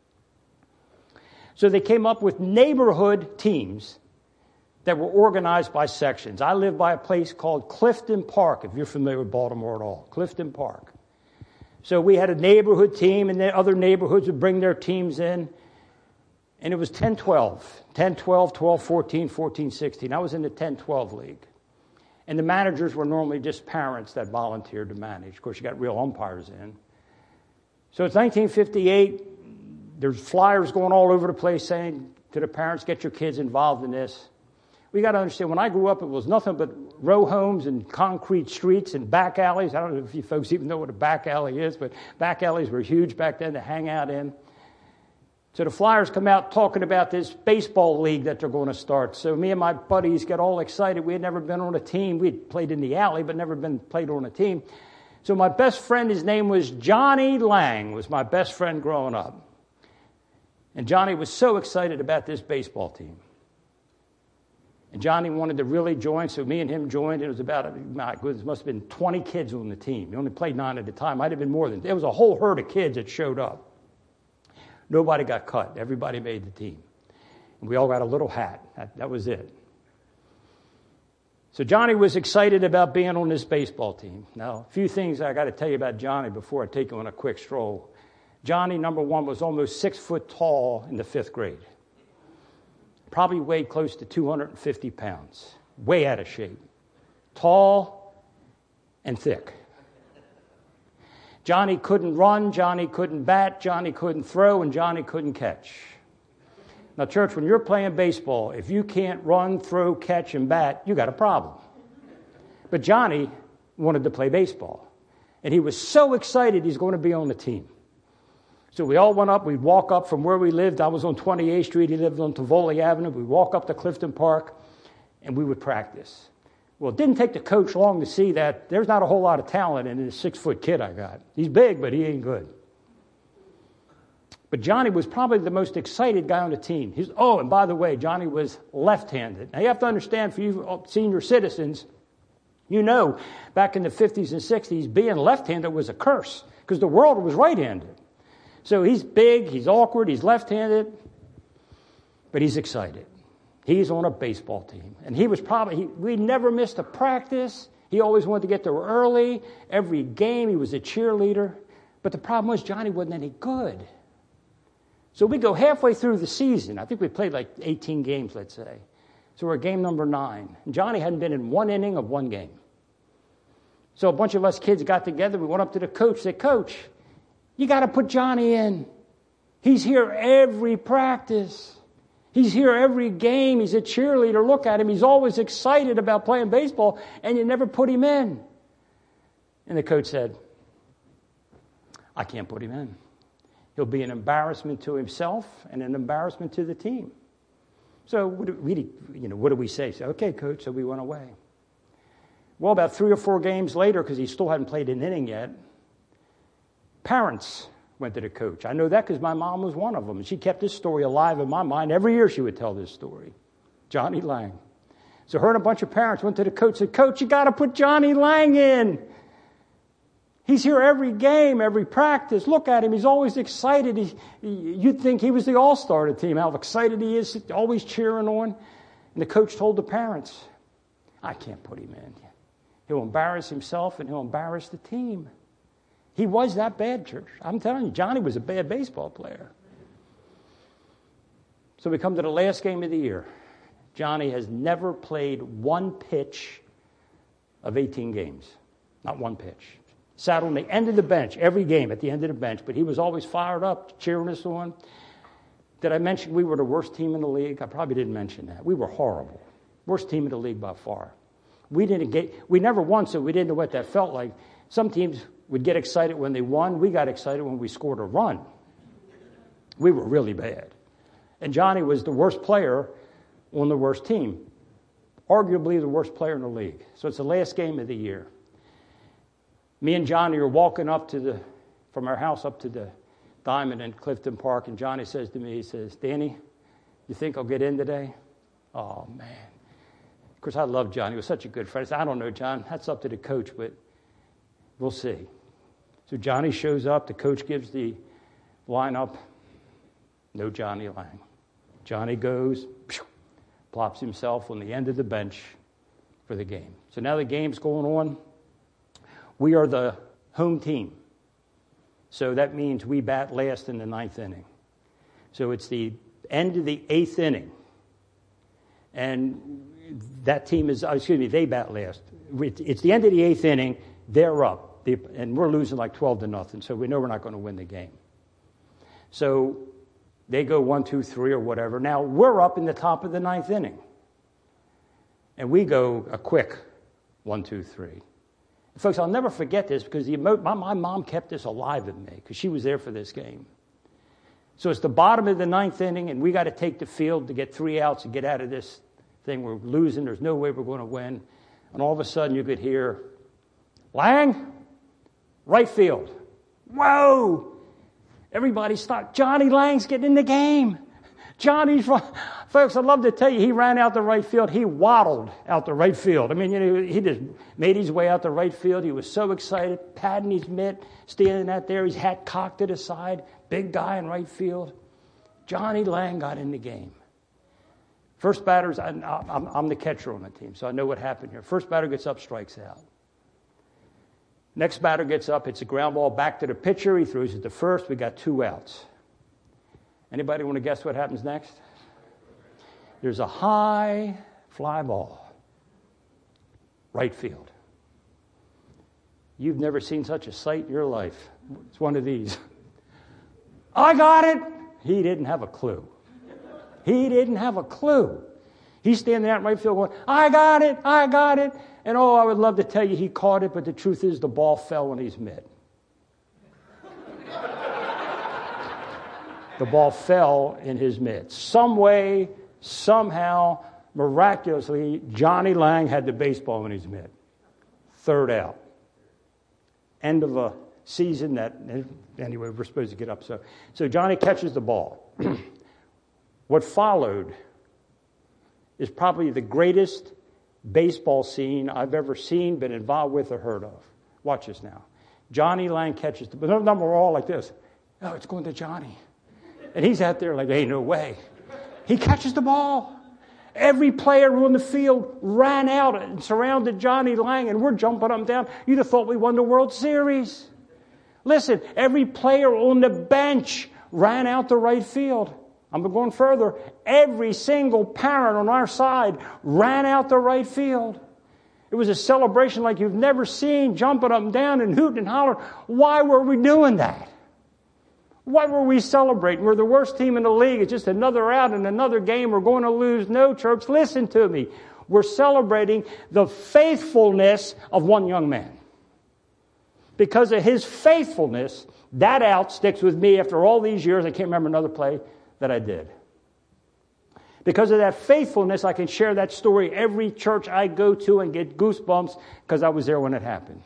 S7: So they came up with neighborhood teams that were organized by sections. I live by a place called Clifton Park, if you're familiar with Baltimore at all. Clifton Park. So we had a neighborhood team, and then other neighborhoods would bring their teams in. And it was ten twelve. ten twelve, twelve fourteen, fourteen sixteen. I was in the ten twelve league. And the managers were normally just parents that volunteered to manage. Of course, you got real umpires in. So it's nineteen fifty-eight. There's flyers going all over the place saying to the parents, get your kids involved in this. We got to understand, when I grew up, it was nothing but row homes and concrete streets and back alleys. I don't know if you folks even know what a back alley is, but back alleys were huge back then to hang out in. So the Flyers come out talking about this baseball league that they're going to start. So me and my buddies get all excited. We had never been on a team. We'd played in the alley, but never been played on a team. So my best friend, his name was Johnny Lang, was my best friend growing up. And Johnny was so excited about this baseball team. And Johnny wanted to really join, so me and him joined. It was about, my goodness, must have been twenty kids on the team. You only played nine at a time. Might have been more than, there was a whole herd of kids that showed up. Nobody got cut. Everybody made the team. And we all got a little hat. That, that was it. So Johnny was excited about being on this baseball team. Now, a few things I got to tell you about Johnny before I take you on a quick stroll. Johnny, number one, was almost six foot tall in the fifth grade. Probably weighed close to two hundred fifty pounds. Way out of shape. Tall and thick. Johnny couldn't run, Johnny couldn't bat, Johnny couldn't throw, and Johnny couldn't catch. Now, church, when you're playing baseball, if you can't run, throw, catch, and bat, you got a problem. But Johnny wanted to play baseball. And he was so excited he's going to be on the team. So we all went up. We'd walk up from where we lived. I was on twenty-eighth Street. He lived on Tivoli Avenue. We'd walk up to Clifton Park, and we would practice. Well, it didn't take the coach long to see that there's not a whole lot of talent in this six-foot kid I got. He's big, but he ain't good. But Johnny was probably the most excited guy on the team. He's, oh, and by the way, Johnny was left-handed. Now, you have to understand, for you senior citizens, you know, back in the fifties and sixties, being left-handed was a curse because the world was right-handed. So he's big, he's awkward, he's left-handed, but he's excited. He's on a baseball team. And he was probably, he, we never missed a practice. He always wanted to get there early. Every game, he was a cheerleader. But the problem was Johnny wasn't any good. So we go halfway through the season. I think we played like eighteen games, let's say. So we're at game number nine. And Johnny hadn't been in one inning of one game. So a bunch of us kids got together. We went up to the coach, said, Coach, you got to put Johnny in. He's here every practice. He's here every game. He's a cheerleader. Look at him. He's always excited about playing baseball, and you never put him in. And the coach said, I can't put him in. He'll be an embarrassment to himself and an embarrassment to the team. So what do we, you know, what do we say? So, okay, coach, so we went away. Well, about three or four games later, because he still hadn't played an inning yet, parents went to the coach. I know that because my mom was one of them. She kept this story alive in my mind. Every year she would tell this story. Johnny Lang. So her and a bunch of parents went to the coach and said, Coach, you got to put Johnny Lang in. He's here every game, every practice. Look at him. He's always excited. He, you'd think he was the all-star of the team, how excited he is, always cheering on. And the coach told the parents, I can't put him in. He'll embarrass himself and he'll embarrass the team. He was that bad, church. I'm telling you, Johnny was a bad baseball player. So we come to the last game of the year. Johnny has never played one pitch of eighteen games. Not one pitch. Sat on the end of the bench, every game at the end of the bench, but he was always fired up, cheering us on. Did I mention we were the worst team in the league? I probably didn't mention that. We were horrible. Worst team in the league by far. We didn't get, we never won, so we didn't know what that felt like. Some teams would get excited when they won. We got excited when we scored a run. We were really bad. And Johnny was the worst player on the worst team. Arguably the worst player in the league. So it's the last game of the year. Me and Johnny are walking up to the, from our house up to the Diamond in Clifton Park, and Johnny says to me, he says, Danny, you think I'll get in today? Oh, man. Of course, I love Johnny. He was such a good friend. I said, I don't know, John. That's up to the coach, but we'll see. So Johnny shows up. The coach gives the lineup. No Johnny Lang. Johnny goes, plops himself on the end of the bench for the game. So now the game's going on. We are the home team. So that means we bat last in the ninth inning. So it's the end of the eighth inning. And that team is, excuse me, they bat last. It's the end of the eighth inning. They're up. And we're losing like twelve to nothing. So we know we're not going to win the game. So they go one, two, three, or whatever. Now we're up in the top of the ninth inning. And we go a quick one, two, three. Folks, I'll never forget this because the emo- my, my mom kept this alive in me because she was there for this game. So it's the bottom of the ninth inning, and we got to take the field to get three outs and get out of this thing. We're losing. There's no way we're going to win. And all of a sudden you could hear, Lang, right field. Whoa! Everybody stopped. Johnny Lang's getting in the game. Johnny's, folks, I'd love to tell you, he ran out the right field. He waddled out the right field. I mean, you know, he just made his way out the right field. He was so excited, patting his mitt, standing out there, his hat cocked to the side, big guy in right field. Johnny Lang got in the game. First batters, I'm, I'm, I'm the catcher on the team, so I know what happened here. First batter gets up, strikes out. Next batter gets up, it's a ground ball back to the pitcher. He throws it to first. We got two outs. Anybody want to guess what happens next? There's a high fly ball. Right field. You've never seen such a sight in your life. It's one of these. I got it. He didn't have a clue. He didn't have a clue. He's standing out in right field going, I got it, I got it. And oh, I would love to tell you he caught it, but the truth is the ball fell in his mitt. The ball fell in his mitt. Some way, somehow, miraculously, Johnny Lang had the baseball in his mitt. Third out. End of a season that, anyway, we're supposed to get up. So, so Johnny catches the ball. What followed is probably the greatest baseball scene I've ever seen, been involved with, or heard of. Watch this now. Johnny Lang catches the ball. We're all like this. Oh, it's going to Johnny. And he's out there like, ain't no way. He catches the ball. Every player on the field ran out and surrounded Johnny Lang, and we're jumping up and down. You'd have thought we won the World Series. Listen, every player on the bench ran out to right field. I'm going further. Every single parent on our side ran out to right field. It was a celebration like you've never seen, jumping up and down and hooting and hollering. Why were we doing that? Why were we celebrating? We're the worst team in the league. It's just another out and another game. We're going to lose. No, church, listen to me. We're celebrating the faithfulness of one young man. Because of his faithfulness, that out sticks with me after all these years. I can't remember another play that I did. Because of that faithfulness, I can share that story every church I go to and get goosebumps because I was there when it happened.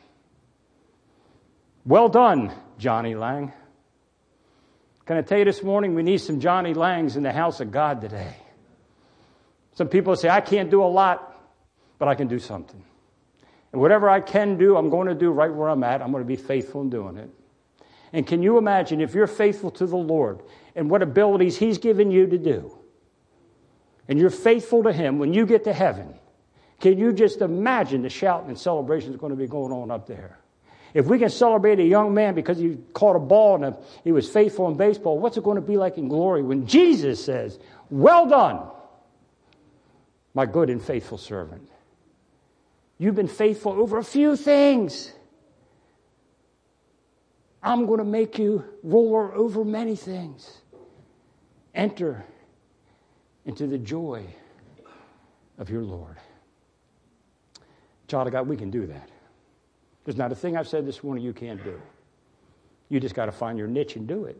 S7: Well done, Johnny Lang. Can I tell you this morning, we need some Johnny Langs in the house of God today. Some people say, I can't do a lot, but I can do something. And whatever I can do, I'm going to do right where I'm at. I'm going to be faithful in doing it. And can you imagine if you're faithful to the Lord and what abilities He's given you to do, and you're faithful to Him when you get to heaven, can you just imagine the shouting and celebration that's going to be going on up there? If we can celebrate a young man because he caught a ball and he was faithful in baseball, what's it going to be like in glory when Jesus says, well done, my good and faithful servant. You've been faithful over a few things. I'm going to make you ruler over many things. Enter into the joy of your Lord. Child of God, we can do that. There's not a thing I've said this morning you can't do. You just got to find your niche and do it.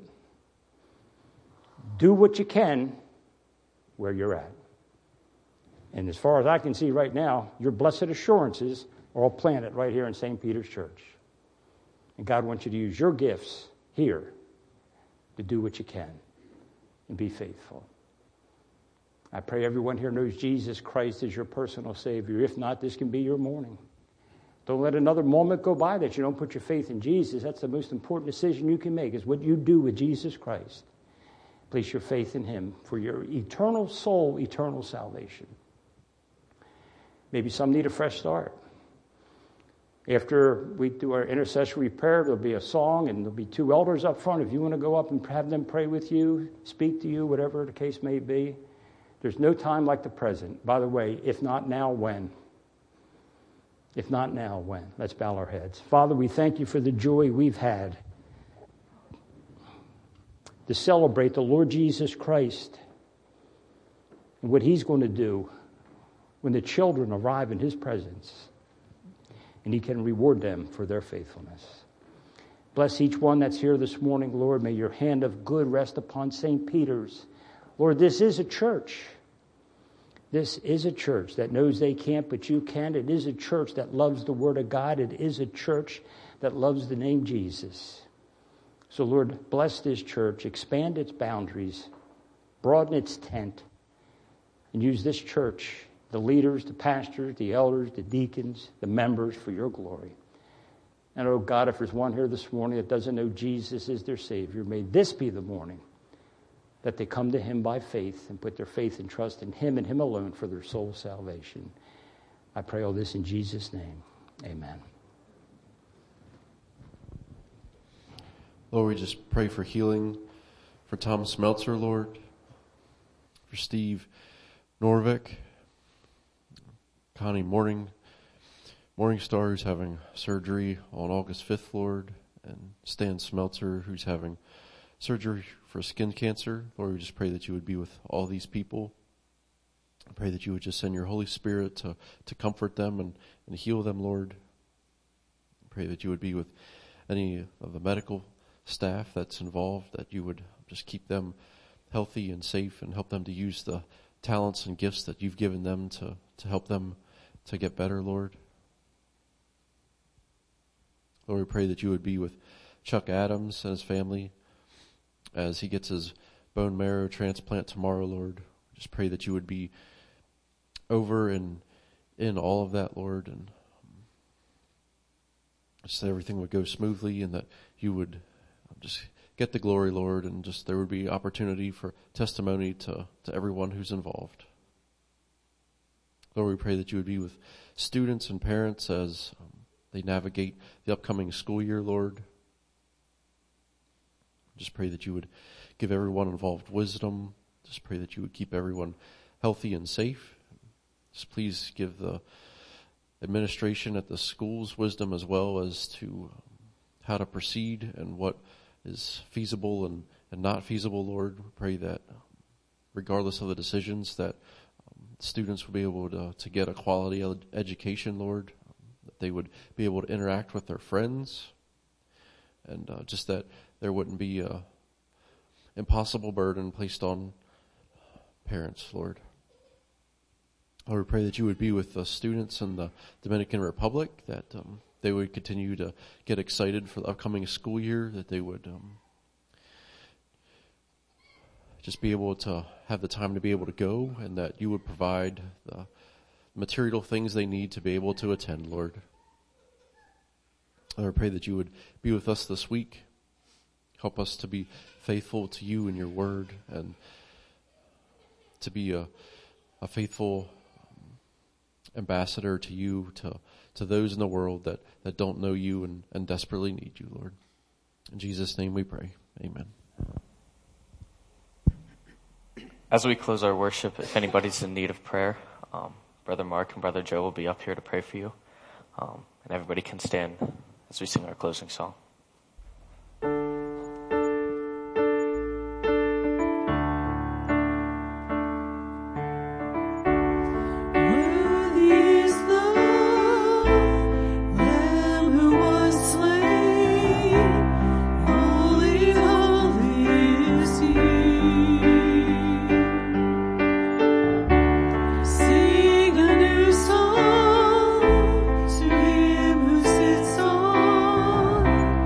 S7: Do what you can where you're at. And as far as I can see right now, your blessed assurances are all planted right here in Saint Peter's Church. And God wants you to use your gifts here to do what you can and be faithful. I pray everyone here knows Jesus Christ is your personal Savior. If not, this can be your morning. Don't let another moment go by that you don't put your faith in Jesus. That's the most important decision you can make, is what you do with Jesus Christ. Place your faith in Him for your eternal soul, eternal salvation. Maybe some need a fresh start. After we do our intercessory prayer, there'll be a song, and there'll be two elders up front. If you want to go up and have them pray with you, speak to you, whatever the case may be. There's no time like the present. By the way, if not now, when? If not now, when? Let's bow our heads. Father, we thank you for the joy we've had to celebrate the Lord Jesus Christ and what He's going to do when the children arrive in His presence, and He can reward them for their faithfulness. Bless each one that's here this morning, Lord. May your hand of good rest upon Saint Peter's. Lord, this is a church. This is a church that knows they can't, but you can. It is a church that loves the Word of God. It is a church that loves the name Jesus. So, Lord, bless this church, expand its boundaries, broaden its tent, and use this church, the leaders, the pastors, the elders, the deacons, the members, for your glory. And, oh God, if there's one here this morning that doesn't know Jesus is their Savior, may this be the morning that they come to him by faith and put their faith and trust in him and him alone for their soul salvation. I pray all this in Jesus' name. Amen.
S2: Lord, we just pray for healing for Thomas Meltzer, Lord, for Steve Norvik, Connie Morning, Morningstar, who's having surgery on August fifth, Lord, and Stan Smeltzer, who's having surgery for skin cancer. Lord, we just pray that you would be with all these people. I pray that you would just send your Holy Spirit to, to comfort them and, and heal them, Lord. I pray that you would be with any of the medical staff that's involved, that you would just keep them healthy and safe and help them to use the talents and gifts that you've given them to, to help them to get better, Lord. Lord, we pray that you would be with Chuck Adams and his family as he gets his bone marrow transplant tomorrow, Lord. Just pray that you would be over and in all of that, Lord, and just that everything would go smoothly and that you would just get the glory, Lord, and just there would be opportunity for testimony to, to everyone who's involved. Lord, we pray that you would be with students and parents as um, they navigate the upcoming school year, Lord. Just pray that you would give everyone involved wisdom. Just pray that you would keep everyone healthy and safe. Just please give the administration at the schools wisdom as well as to how to proceed and what is feasible and, and not feasible, Lord. We pray that regardless of the decisions that um, students will be able to, to get a quality ed- education, Lord, that they would be able to interact with their friends, and uh, just that there wouldn't be a impossible burden placed on parents, Lord. Lord, we pray that you would be with the students in the Dominican Republic, that um, they would continue to get excited for the upcoming school year, that they would um, just be able to have the time to be able to go, and that you would provide the material things they need to be able to attend, Lord. Lord, I pray that you would be with us this week. Help us to be faithful to you and your word, and to be a, a faithful ambassador to you, to, to those in the world that, that don't know you and, and desperately need you, Lord. In Jesus' name we pray. Amen.
S1: As we close our worship, if anybody's in need of prayer, um, Brother Mark and Brother Joe will be up here to pray for you. Um, and everybody can stand as we sing our closing song.
S4: Sing a new song to him who sits on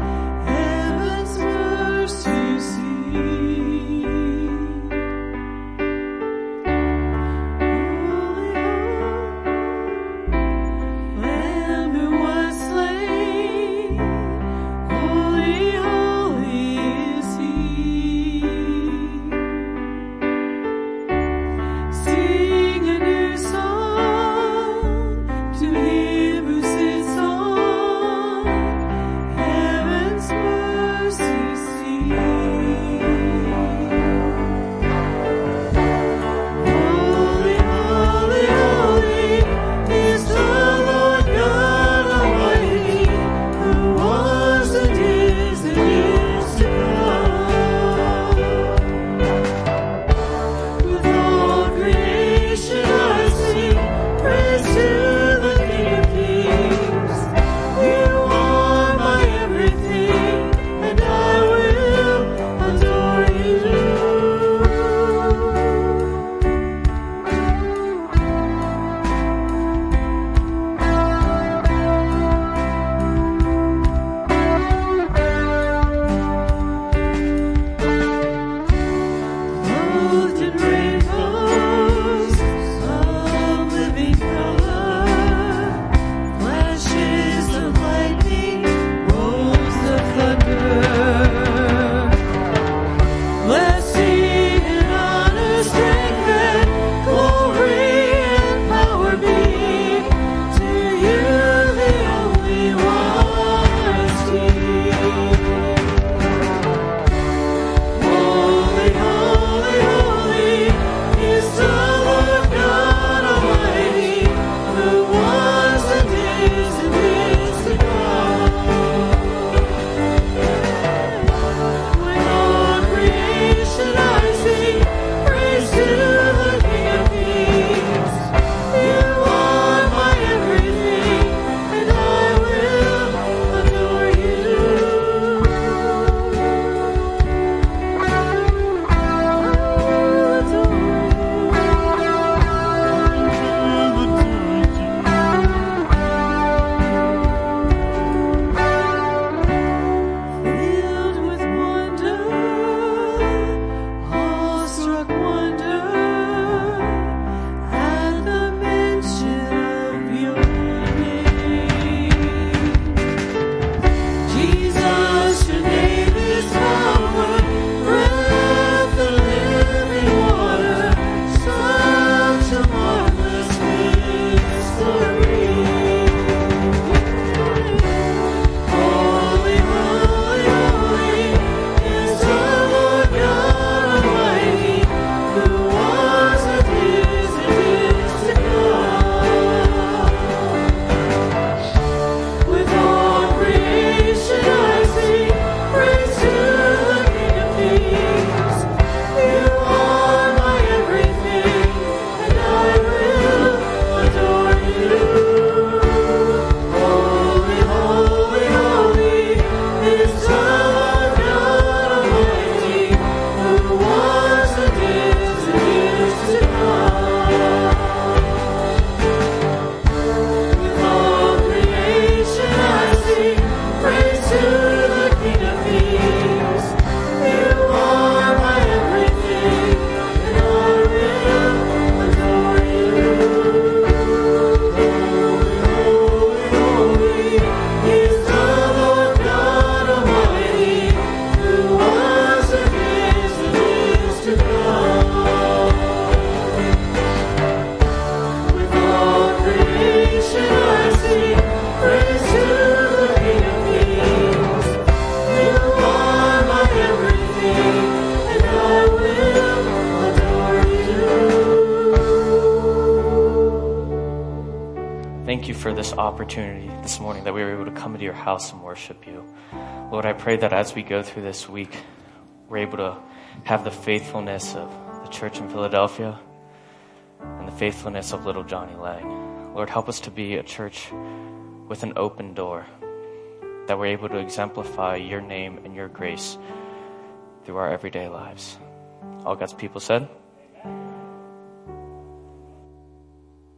S1: this opportunity this morning that we were able to come into your house and worship you. Lord, I pray that as we go through this week, we're able to have the faithfulness of the church in Philadelphia and the faithfulness of little Johnny Lang. Lord, help us to be a church with an open door, that we're able to exemplify your name and your grace through our everyday lives. All God's people said?